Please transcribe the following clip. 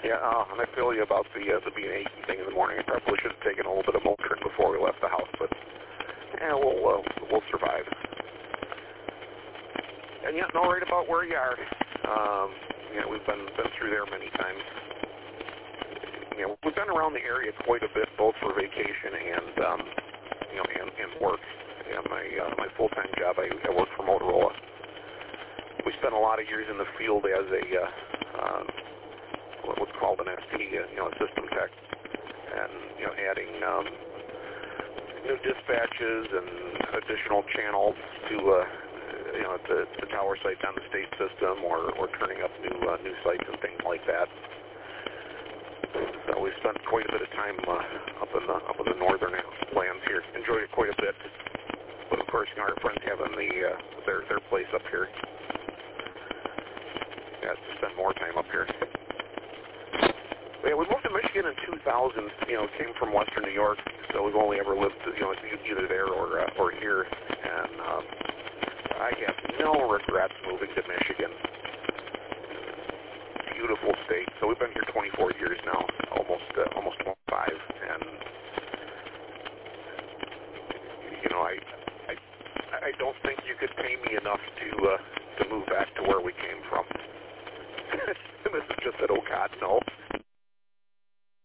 Yeah, and I feel you about the being achy thing in the morning. I probably should have taken a little bit of Motrin before we left the house, but yeah, we'll survive. And yeah, no, right about where you are. Yeah, we've been through there many times. You know, we've been around the area quite a bit, both for vacation and you know, and work. Yeah, my full-time job, I work for Motorola. We spent a lot of years in the field as a what's called an ST, you know, a system tech, and you know, adding new dispatches and additional channels to you know, the tower sites on the state system, or turning up new sites and things like that. So we spent quite a bit of time up in the northern lands here. Enjoyed it quite a bit. But of course, you know, our friends having their place up here. Got to spend more time up here. But yeah, we moved to Michigan in 2000. You know, came from Western New York, so we've only ever lived, you know, either there or here. And I have no regrets moving to Michigan. Beautiful state. So we've been here 24 years now, almost 25, and you know, I don't think you could pay me enough to move back to where we came from. This is just that, oh God, no.